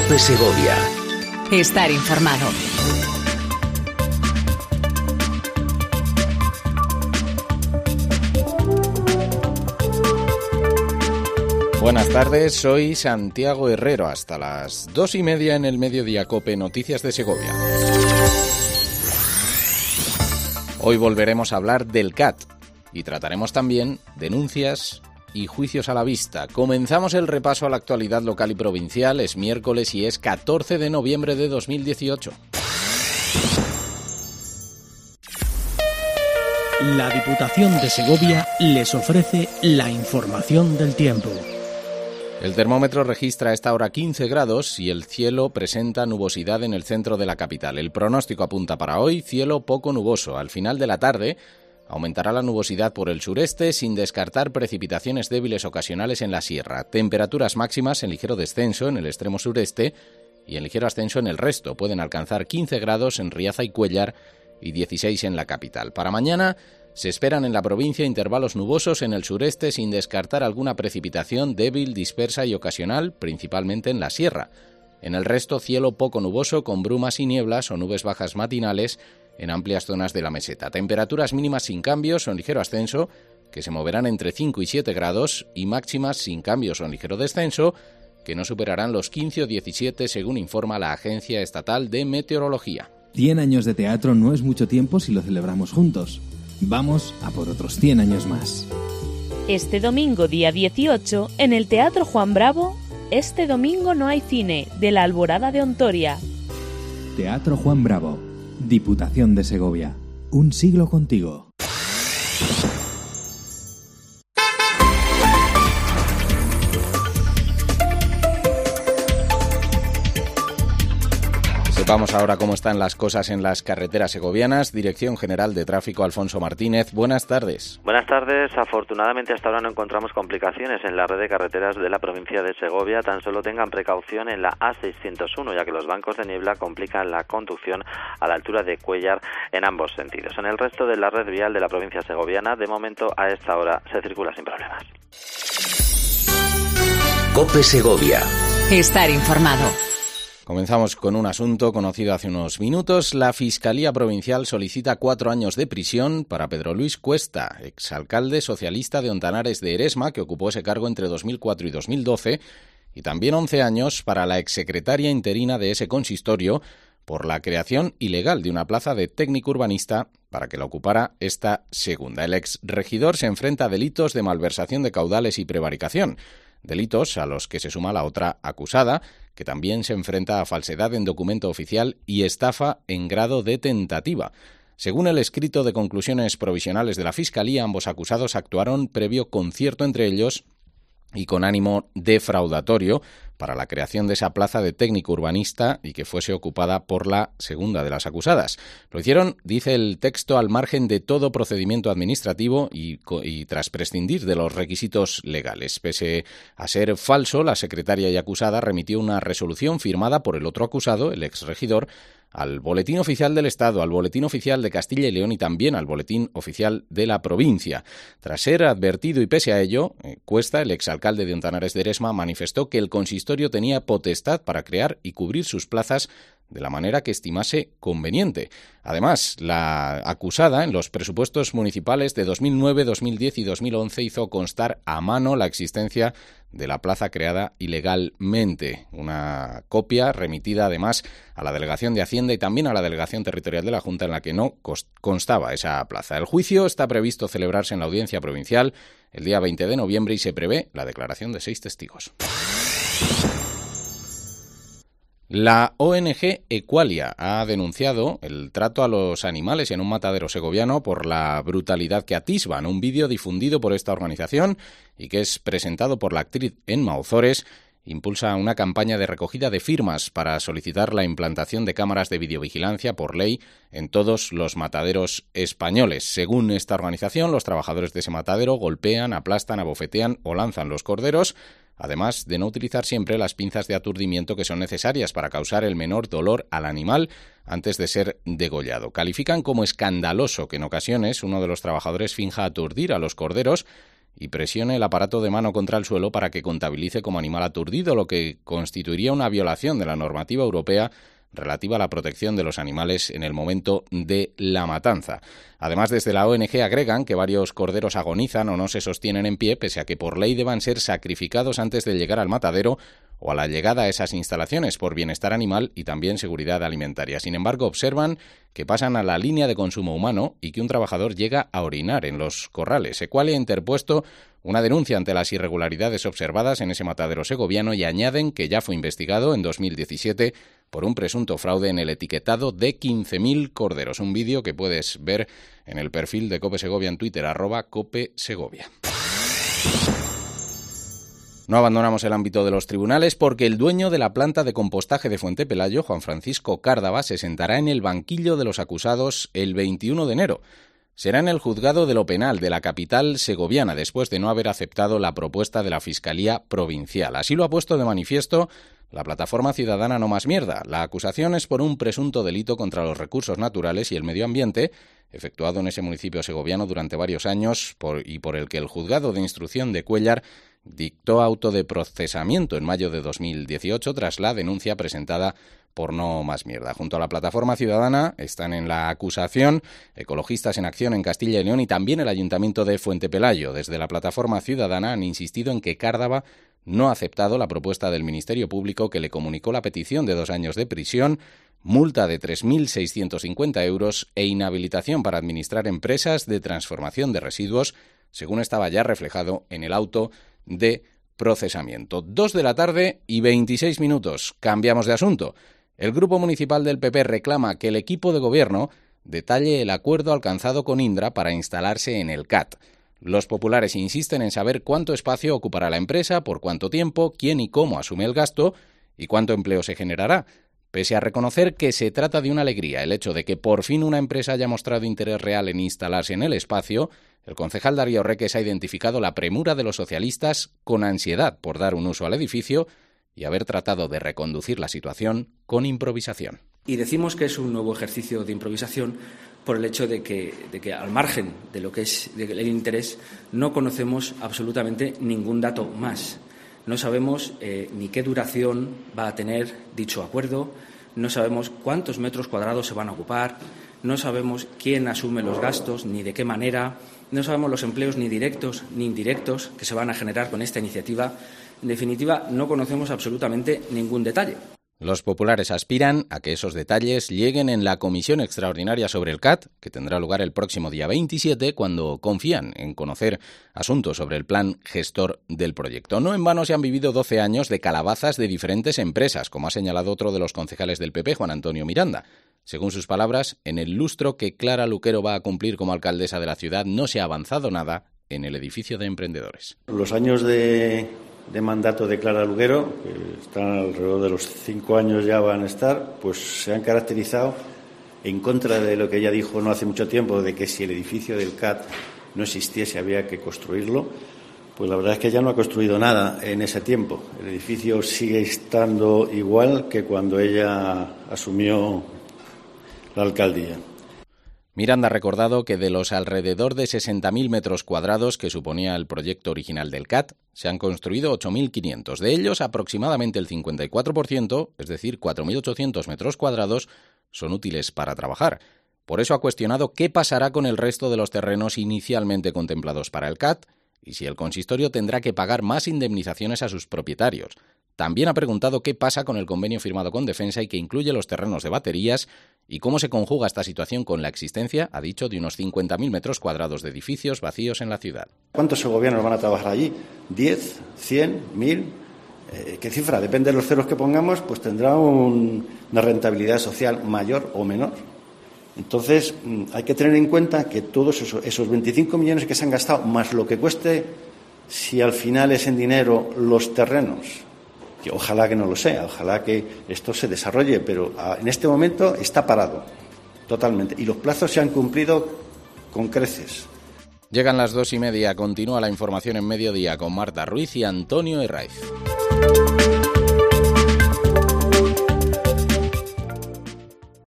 COPE Segovia. Estar informado. Buenas tardes, soy Santiago Herrero. Hasta las 2:30 en el Mediodía COPE, Noticias de Segovia. Hoy volveremos a hablar del CAT y trataremos también denuncias y juicios a la vista. Comenzamos el repaso a la actualidad local y provincial. Es miércoles y es 14 de noviembre de 2018. La Diputación de Segovia les ofrece la información del tiempo. El termómetro registra a esta hora 15 grados y el cielo presenta nubosidad en el centro de la capital. El pronóstico apunta para hoy cielo poco nuboso. Al final de la tarde aumentará la nubosidad por el sureste sin descartar precipitaciones débiles ocasionales en la sierra. Temperaturas máximas en ligero descenso en el extremo sureste y en ligero ascenso en el resto. Pueden alcanzar 15 grados en Riaza y Cuéllar y 16 en la capital. Para mañana se esperan en la provincia intervalos nubosos en el sureste sin descartar alguna precipitación débil, dispersa y ocasional, principalmente en la sierra. En el resto, cielo poco nuboso con brumas y nieblas o nubes bajas matinales en amplias zonas de la meseta. Temperaturas mínimas sin cambios o en ligero ascenso, que se moverán entre 5 y 7 grados, y máximas sin cambios o en ligero descenso, que no superarán los 15 o 17 según informa la Agencia Estatal de Meteorología. 100 años de teatro no es mucho tiempo si lo celebramos juntos. Vamos a por otros 100 años más. Este domingo, día 18, en el Teatro Juan Bravo, Este domingo no hay cine, de la Alborada de Ontoria. Teatro Juan Bravo, Diputación de Segovia. Un siglo contigo. Sepamos ahora cómo están las cosas en las carreteras segovianas. Dirección General de Tráfico, Alfonso Martínez. Buenas tardes. Buenas tardes. Afortunadamente hasta ahora no encontramos complicaciones en la red de carreteras de la provincia de Segovia. Tan solo tengan precaución en la A601, ya que los bancos de niebla complican la conducción a la altura de Cuéllar en ambos sentidos. En el resto de la red vial de la provincia segoviana, de momento a esta hora se circula sin problemas. COPE Segovia. Estar informado. Comenzamos con un asunto conocido hace unos minutos. La Fiscalía Provincial solicita 4 años de prisión para Pedro Luis Cuesta, exalcalde socialista de Ontanares de Eresma, que ocupó ese cargo entre 2004 y 2012, y también 11 años para la exsecretaria interina de ese consistorio por la creación ilegal de una plaza de técnico urbanista para que la ocupara esta segunda. El exregidor se enfrenta a delitos de malversación de caudales y prevaricación, delitos a los que se suma la otra acusada, que también se enfrenta a falsedad en documento oficial y estafa en grado de tentativa. Según el escrito de conclusiones provisionales de la Fiscalía, ambos acusados actuaron previo concierto entre ellos y con ánimo defraudatorio para la creación de esa plaza de técnico urbanista y que fuese ocupada por la segunda de las acusadas. Lo hicieron, dice el texto, al margen de todo procedimiento administrativo y tras prescindir de los requisitos legales. Pese a ser falso, la secretaria y acusada remitió una resolución firmada por el otro acusado, el exregidor, al Boletín Oficial del Estado, al Boletín Oficial de Castilla y León y también al Boletín Oficial de la provincia. Tras ser advertido y pese a ello, Cuesta, el exalcalde de Ontanares de Eresma, manifestó que el consistorio tenía potestad para crear y cubrir sus plazas de la manera que estimase conveniente. Además, la acusada en los presupuestos municipales de 2009, 2010 y 2011 hizo constar a mano la existencia de la plaza creada ilegalmente. Una copia remitida además a la Delegación de Hacienda y también a la Delegación Territorial de la Junta en la que no constaba esa plaza. El juicio está previsto celebrarse en la Audiencia Provincial el día 20 de noviembre y se prevé la declaración de 6 testigos. La ONG Equalia ha denunciado el trato a los animales en un matadero segoviano por la brutalidad que atisban. Un vídeo difundido por esta organización y que es presentado por la actriz Emma Ozores impulsa una campaña de recogida de firmas para solicitar la implantación de cámaras de videovigilancia por ley en todos los mataderos españoles. Según esta organización, los trabajadores de ese matadero golpean, aplastan, abofetean o lanzan los corderos, además de no utilizar siempre las pinzas de aturdimiento que son necesarias para causar el menor dolor al animal antes de ser degollado. Califican como escandaloso que en ocasiones uno de los trabajadores finja aturdir a los corderos y presione el aparato de mano contra el suelo para que contabilice como animal aturdido, lo que constituiría una violación de la normativa europea relativa a la protección de los animales en el momento de la matanza. Además, desde la ONG agregan que varios corderos agonizan o no se sostienen en pie, pese a que por ley deban ser sacrificados antes de llegar al matadero o a la llegada a esas instalaciones por bienestar animal y también seguridad alimentaria. Sin embargo, observan que pasan a la línea de consumo humano y que un trabajador llega a orinar en los corrales. Equalia ha interpuesto una denuncia ante las irregularidades observadas en ese matadero segoviano y añaden que ya fue investigado en 2017 por un presunto fraude en el etiquetado de 15.000 corderos. Un vídeo que puedes ver en el perfil de COPE Segovia en Twitter, @COPESegovia. No abandonamos el ámbito de los tribunales porque el dueño de la planta de compostaje de Fuente Pelayo, Juan Francisco Cárdava, se sentará en el banquillo de los acusados el 21 de enero. Será en el juzgado de lo penal de la capital segoviana, después de no haber aceptado la propuesta de la Fiscalía Provincial. Así lo ha puesto de manifiesto la plataforma ciudadana No Más Mierda. La acusación es por un presunto delito contra los recursos naturales y el medio ambiente, efectuado en ese municipio segoviano durante varios años y por el que el juzgado de instrucción de Cuéllar dictó auto de procesamiento en mayo de 2018 tras la denuncia presentada por No Más Mierda. Junto a la plataforma ciudadana están en la acusación Ecologistas en Acción en Castilla y León y también el Ayuntamiento de Fuente Pelayo. Desde la plataforma ciudadana han insistido en que Cárdava no ha aceptado la propuesta del Ministerio Público, que le comunicó la petición de 2 años de prisión, multa de 3.650 euros e inhabilitación para administrar empresas de transformación de residuos, según estaba ya reflejado en el auto de procesamiento. 2:26 p.m. Cambiamos de asunto. El Grupo Municipal del PP reclama que el equipo de gobierno detalle el acuerdo alcanzado con Indra para instalarse en el CAT. Los populares insisten en saber cuánto espacio ocupará la empresa, por cuánto tiempo, quién y cómo asume el gasto y cuánto empleo se generará. Pese a reconocer que se trata de una alegría el hecho de que por fin una empresa haya mostrado interés real en instalarse en el espacio, el concejal Darío Reques ha identificado la premura de los socialistas con ansiedad por dar un uso al edificio y haber tratado de reconducir la situación con improvisación. Y decimos que es un nuevo ejercicio de improvisación por el hecho de que al margen de lo que es el interés no conocemos absolutamente ningún dato más. No sabemos ni qué duración va a tener dicho acuerdo, no sabemos cuántos metros cuadrados se van a ocupar, no sabemos quién asume los gastos ni de qué manera, no sabemos los empleos ni directos ni indirectos que se van a generar con esta iniciativa. En definitiva, no conocemos absolutamente ningún detalle. Los populares aspiran a que esos detalles lleguen en la comisión extraordinaria sobre el CAT, que tendrá lugar el próximo día 27, cuando confían en conocer asuntos sobre el plan gestor del proyecto. No en vano se han vivido 12 años de calabazas de diferentes empresas, como ha señalado otro de los concejales del PP, Juan Antonio Miranda. Según sus palabras, en el lustro que Clara Luquero va a cumplir como alcaldesa de la ciudad no se ha avanzado nada en el edificio de emprendedores. Los años de mandato de Clara Luquero, que están alrededor de los 5 años ya van a estar, pues se han caracterizado en contra de lo que ella dijo no hace mucho tiempo, de que si el edificio del CAT no existiese había que construirlo. Pues la verdad es que ya no ha construido nada en ese tiempo. El edificio sigue estando igual que cuando ella asumió la alcaldía. Miranda ha recordado que de los alrededor de 60.000 metros cuadrados que suponía el proyecto original del CAT, se han construido 8.500. De ellos, aproximadamente el 54%, es decir, 4.800 metros cuadrados, son útiles para trabajar. Por eso ha cuestionado qué pasará con el resto de los terrenos inicialmente contemplados para el CAT y si el consistorio tendrá que pagar más indemnizaciones a sus propietarios. También ha preguntado qué pasa con el convenio firmado con Defensa y que incluye los terrenos de baterías y cómo se conjuga esta situación con la existencia, ha dicho, de unos 50.000 metros cuadrados de edificios vacíos en la ciudad. ¿Cuántos segovianos van a trabajar allí? ¿10? ¿100? ¿1000? ¿Qué cifra? Depende de los ceros que pongamos, pues tendrá una rentabilidad social mayor o menor. Entonces, hay que tener en cuenta que todos esos 25 millones que se han gastado, más lo que cueste, si al final es en dinero los terrenos, que ojalá que no lo sea, ojalá que esto se desarrolle, pero en este momento está parado totalmente y los plazos se han cumplido con creces. Llegan las 2:30, continúa la información en Mediodía con Marta Ruiz y Antonio Herraiz.